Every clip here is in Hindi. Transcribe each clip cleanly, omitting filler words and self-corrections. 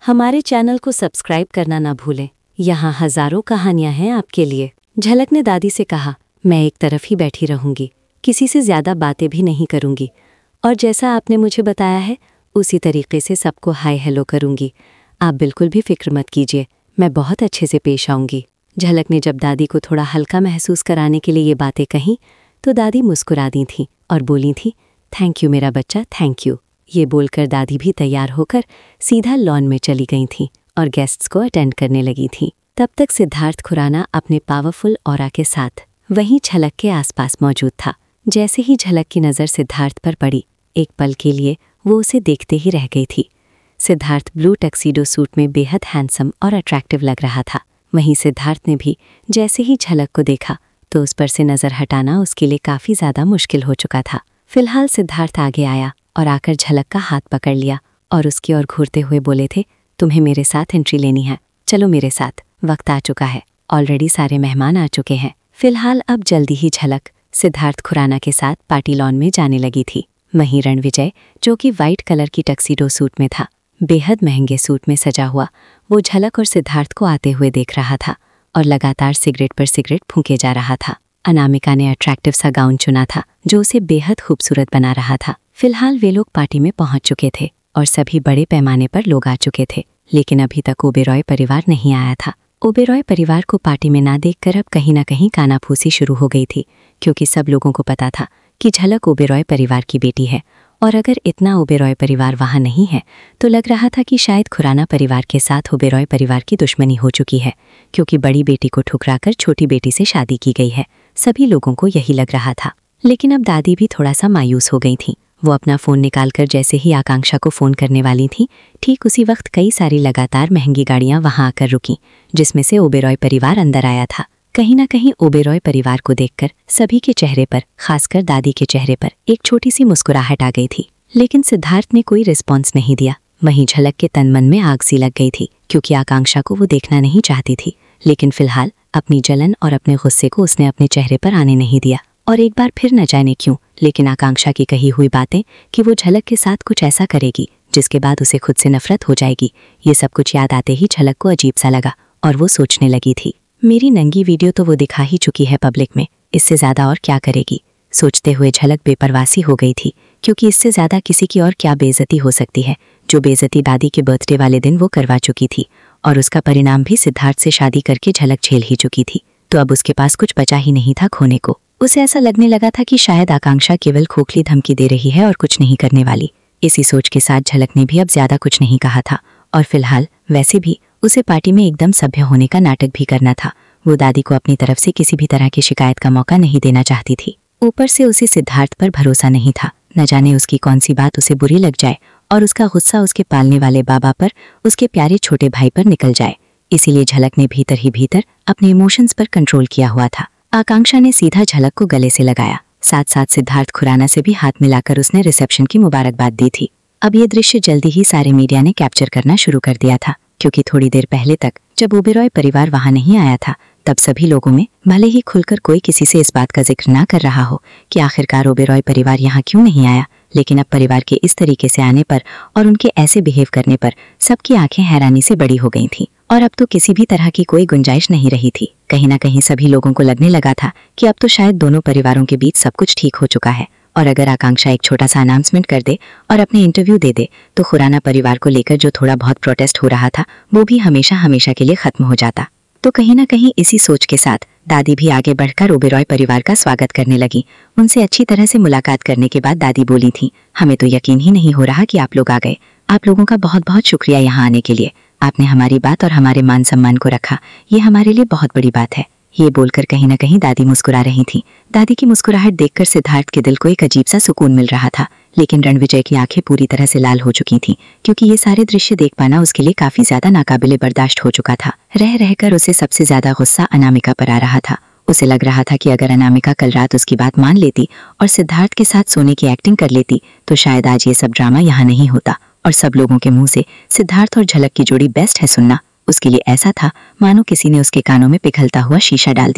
हमारे चैनल को सब्सक्राइब करना ना भूलें। यहाँ हजारों कहानियां हैं आपके लिए। झलक ने दादी से कहा, मैं एक तरफ ही बैठी रहूंगी, किसी से ज्यादा बातें भी नहीं करूंगी, और जैसा आपने मुझे बताया है उसी तरीके से सबको हाय हेलो करूंगी। आप बिल्कुल भी फिक्र मत कीजिए, मैं बहुत अच्छे से पेश आऊंगी। झलक ने जब दादी को थोड़ा हल्का महसूस कराने के लिए ये बातें कहीं तो दादी मुस्कुरा दी थीं और बोली थी, थैंक यू मेरा बच्चा, थैंक यू। ये बोलकर दादी भी तैयार होकर सीधा लॉन में चली गई थीं और गेस्ट्स को अटेंड करने लगी थीं। तब तक सिद्धार्थ खुराना अपने पावरफुल ऑरा के साथ वहीं झलक के आसपास मौजूद था। जैसे ही झलक की नज़र सिद्धार्थ पर पड़ी, एक पल के लिए वो उसे देखते ही रह गई थी। सिद्धार्थ ब्लू टक्सीडो सूट में बेहद हैंडसम और अट्रैक्टिव लग रहा था। वहीं सिद्धार्थ ने भी जैसे ही झलक को देखा तो उस पर से नज़र हटाना उसके लिए काफ़ी ज़्यादा मुश्किल हो चुका था। फिलहाल सिद्धार्थ आगे आया और आकर झलक का हाथ पकड़ लिया और उसकी ओर घूरते हुए बोले थे, तुम्हें मेरे साथ एंट्री लेनी है, चलो मेरे साथ, वक्त आ चुका है, ऑलरेडी सारे मेहमान आ चुके हैं। फिलहाल अब जल्दी ही झलक सिद्धार्थ खुराना के साथ पार्टी लॉन में जाने लगी थी। वहीं रणविजय, जो कि वाइट कलर की टक्सीडो सूट में था, बेहद महंगे सूट में सजा हुआ, वो झलक और सिद्धार्थ को आते हुए देख रहा था और लगातार सिगरेट पर सिगरेट फूंके जा रहा था। अनामिका ने अट्रैक्टिव सा गाउन चुना था जो उसे बेहद खूबसूरत बना रहा था। फिलहाल वे लोग पार्टी में पहुंच चुके थे और सभी बड़े पैमाने पर लोग आ चुके थे, लेकिन अभी तक ओबेरॉय परिवार नहीं आया था। ओबेरॉय परिवार को पार्टी में ना देखकर अब कहीं ना कहीं कानाफूसी शुरू हो गई थी, क्योंकि सब लोगों को पता था कि झलक ओबेरॉय परिवार की बेटी है, और अगर इतना ओबेरॉय परिवार वहां नहीं है तो लग रहा था कि शायद खुराना परिवार के साथ ओबेरॉय परिवार की दुश्मनी हो चुकी है, क्योंकि बड़ी बेटी को ठुकराकर छोटी बेटी से शादी की गई है। सभी लोगों को यही लग रहा था। लेकिन अब दादी भी थोड़ा सा मायूस हो गई थी। वो अपना फ़ोन निकालकर जैसे ही आकांक्षा को फ़ोन करने वाली थी, ठीक उसी वक्त कई सारी लगातार महंगी गाड़ियां वहां आकर रुकीं, जिसमें से ओबेरॉय परिवार अंदर आया था। कहीं ना कहीं ओबेरॉय परिवार को देखकर सभी के चेहरे पर, खासकर दादी के चेहरे पर, एक छोटी सी मुस्कुराहट आ गई थी। लेकिन सिद्धार्थ ने कोई रिस्पॉन्स नहीं दिया। वहीं झलक के तन मन में आग सी लग गई थी, क्योंकि आकांक्षा को वो देखना नहीं चाहती थी। लेकिन फिलहाल अपनी जलन और अपने गुस्से को उसने अपने चेहरे पर आने नहीं दिया, और एक बार फिर न जाने क्यों, लेकिन आकांक्षा की कही हुई बातें कि वो झलक के साथ कुछ ऐसा करेगी जिसके बाद उसे खुद से नफरत हो जाएगी, ये सब कुछ याद आते ही झलक को अजीब सा लगा और वो सोचने लगी थी, मेरी नंगी वीडियो तो वो दिखा ही चुकी है पब्लिक में, इससे ज़्यादा और क्या करेगी। सोचते हुए झलक बेपरवासी हो गई थी, क्योंकि इससे ज़्यादा किसी की और क्या बेइज्जती हो सकती है, जो बेइज्जती दादी के बर्थडे वाले दिन वो करवा चुकी थी, और उसका परिणाम भी सिद्धार्थ से शादी करके झलक झेल ही चुकी थी। तो अब उसके पास कुछ बचा ही नहीं था खोने को। उसे ऐसा लगने लगा था कि शायद आकांक्षा केवल खोखली धमकी दे रही है और कुछ नहीं करने वाली। इसी सोच के साथ झलक ने भी अब ज्यादा कुछ नहीं कहा था, और फिलहाल वैसे भी उसे पार्टी में एकदम सभ्य होने का नाटक भी करना था। वो दादी को अपनी तरफ से किसी भी तरह की शिकायत का मौका नहीं देना चाहती थी। ऊपर से उसे सिद्धार्थ पर भरोसा नहीं था, न जाने उसकी कौन सी बात उसे बुरी लग जाए और उसका गुस्सा उसके पालने वाले बाबा पर, उसके प्यारे छोटे भाई पर निकल जाए। इसीलिए झलक ने भीतर ही भीतर अपने इमोशंस पर कंट्रोल किया हुआ था। आकांक्षा ने सीधा झलक को गले से लगाया, साथ साथ सिद्धार्थ खुराना से भी हाथ मिलाकर उसने रिसेप्शन की मुबारकबाद दी थी। अब ये दृश्य जल्दी ही सारे मीडिया ने कैप्चर करना शुरू कर दिया था, क्योंकि थोड़ी देर पहले तक जब ओबेरॉय परिवार वहां नहीं आया था, तब सभी लोगों में भले ही खुलकर कोई किसी से इस बात का जिक्र ना कर रहा हो कि आखिरकार ओबेरॉय परिवार यहाँ क्यों नहीं आया, लेकिन अब परिवार के इस तरीके से आने पर और उनके ऐसे बिहेव करने पर सबकी आंखें हैरानी से बड़ी हो गई थीं, और अब तो किसी भी तरह की कोई गुंजाइश नहीं रही थी। कहीं ना कहीं सभी लोगों को लगने लगा था कि अब तो शायद दोनों परिवारों के बीच सब कुछ ठीक हो चुका है, और अगर आकांक्षा एक छोटा सा अनाउंसमेंट कर दे और अपने इंटरव्यू दे दे तो खुराना परिवार को लेकर जो थोड़ा बहुत प्रोटेस्ट हो रहा था वो भी हमेशा हमेशा के लिए खत्म हो जाता। तो कहीं ना कहीं इसी सोच के साथ दादी भी आगे बढ़कर ओबेरॉय परिवार का स्वागत करने लगी। उनसे अच्छी तरह से मुलाकात करने के बाद दादी बोली थी, हमें तो यकीन ही नहीं हो रहा कि आप लोग आ गए। आप लोगों का बहुत बहुत शुक्रिया यहाँ आने के लिए। आपने हमारी बात और हमारे मान सम्मान को रखा, ये हमारे लिए बहुत बड़ी बात है। ये बोलकर कहीं ना कहीं दादी मुस्कुरा रही थी। दादी की मुस्कुराहट देखकर सिद्धार्थ के दिल को एक अजीब सा सुकून मिल रहा था, लेकिन रणविजय की आंखें पूरी तरह से लाल हो चुकी थीं, क्योंकि ये सारे दृश्य देख पाना उसके लिए काफी ज्यादा नाकाबिले बर्दाश्त हो चुका था। रह रहकर उसे सबसे ज्यादा गुस्सा अनामिका पर आ रहा था। उसे लग रहा था कि अगर अनामिका कल रात उसकी बात मान लेती और सिद्धार्थ के साथ सोने की एक्टिंग कर लेती तो शायद आज ये सब ड्रामा यहाँ नहीं होता, और सब लोगों के मुंह से सिद्धार्थ और झलक की जोड़ी बेस्ट है सुनना उसके लिए ऐसा था मानो किसी ने उसके कानों में पिघलता हुआ शीशा डाल दिया हो।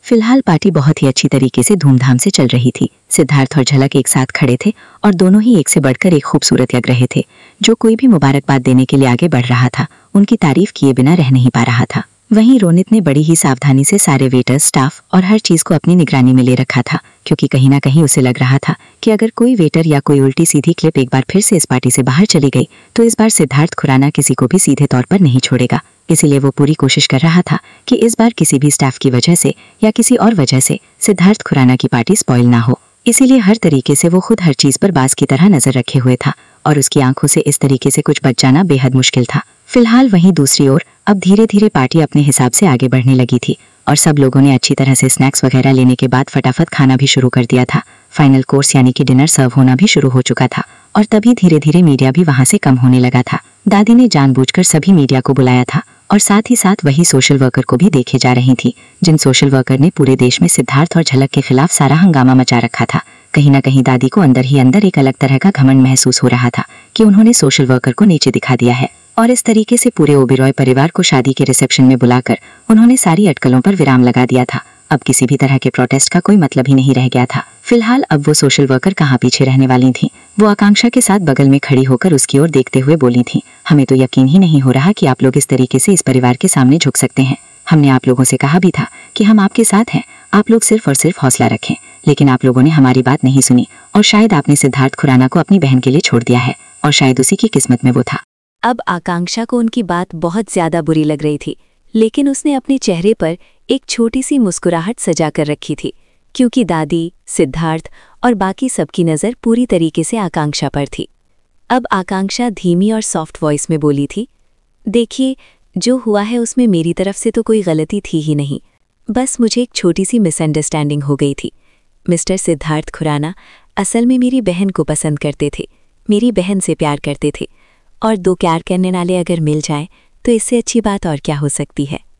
फिलहाल पार्टी बहुत ही अच्छी तरीके से धूमधाम से चल रही थी। सिद्धार्थ और झलक एक साथ खड़े थे और दोनों ही एक से बढ़कर एक खूबसूरत लग रहे थे। जो कोई भी मुबारकबाद देने के लिए आगे बढ़ रहा था, उनकी तारीफ किए बिना रह नहीं पा रहा था। वहीं रोनित ने बड़ी ही सावधानी से सारे वेटर, स्टाफ और हर चीज को अपनी निगरानी में ले रखा था, क्योंकि कहीं ना कहीं उसे लग रहा था कि अगर कोई वेटर या कोई उल्टी सीधी क्लिप एक बार फिर से इस पार्टी से बाहर चली गई तो इस बार सिद्धार्थ खुराना किसी को भी सीधे तौर पर नहीं छोड़ेगा। इसीलिए वो पूरी कोशिश कर रहा था कि इस बार किसी भी स्टाफ की वजह से या किसी और वजह से सिद्धार्थ खुराना की पार्टी स्पॉइल ना हो। इसीलिए हर तरीके से वो खुद हर चीज पर बाज की तरह नजर रखे हुए था और उसकी आंखों से इस तरीके से कुछ बच जाना बेहद मुश्किल था। फिलहाल वहीं दूसरी ओर अब धीरे धीरे पार्टी अपने हिसाब से आगे बढ़ने लगी थी और सब लोगों ने अच्छी तरह से स्नैक्स वगैरह लेने के बाद फटाफट खाना भी शुरू कर दिया था। फाइनल कोर्स यानी कि डिनर सर्व होना भी शुरू हो चुका था और तभी धीरे धीरे मीडिया भी वहां से कम होने लगा था। दादी ने जानबूझकर सभी मीडिया को बुलाया था और साथ ही साथ वही सोशल वर्कर को भी देखे जा रही थी, जिन सोशल वर्कर ने पूरे देश में सिद्धार्थ और झलक के खिलाफ सारा हंगामा मचा रखा था। कहीं ना कहीं दादी को अंदर ही अंदर एक अलग तरह का घमंड महसूस हो रहा था कि उन्होंने सोशल वर्कर को नीचे दिखा दिया है और इस तरीके से पूरे ओबेरॉय परिवार को शादी के रिसेप्शन में बुलाकर उन्होंने सारी अटकलों पर विराम लगा दिया था। अब किसी भी तरह के प्रोटेस्ट का कोई मतलब ही नहीं रह गया था। फिलहाल अब वो सोशल वर्कर कहाँ पीछे रहने वाली थी। वो आकांक्षा के साथ बगल में खड़ी होकर उसकी ओर देखते हुए बोली थी, हमें तो यकीन ही नहीं हो रहा कि आप लोग इस तरीके से इस परिवार के सामने झुक सकते हैं। हमने आप लोगों से कहा भी था कि हम आपके साथ हैं, आप लोग सिर्फ और सिर्फ हौसला रखें, लेकिन आप लोगों ने हमारी बात नहीं सुनी और शायद आपने सिद्धार्थ खुराना को अपनी बहन के लिए छोड़ दिया है और शायद उसी की किस्मत में वो था। अब आकांक्षा को उनकी बात बहुत ज्यादा बुरी लग रही थी, लेकिन उसने अपने चेहरे पर एक छोटी सी मुस्कुराहट सजा कर रखी थी, क्योंकि दादी, सिद्धार्थ और बाकी सबकी नज़र पूरी तरीके से आकांक्षा पर थी। अब आकांक्षा धीमी और सॉफ्ट वॉइस में बोली थी, देखिए, जो हुआ है उसमें मेरी तरफ से तो कोई गलती थी ही नहीं, बस मुझे एक छोटी सी मिसअंडरस्टैंडिंग हो गई थी। मिस्टर सिद्धार्थ खुराना असल में मेरी बहन को पसंद करते थे, मेरी बहन से प्यार करते थे, और दो प्यार करने वाले अगर मिल जाएं तो इससे अच्छी बात और क्या हो सकती है।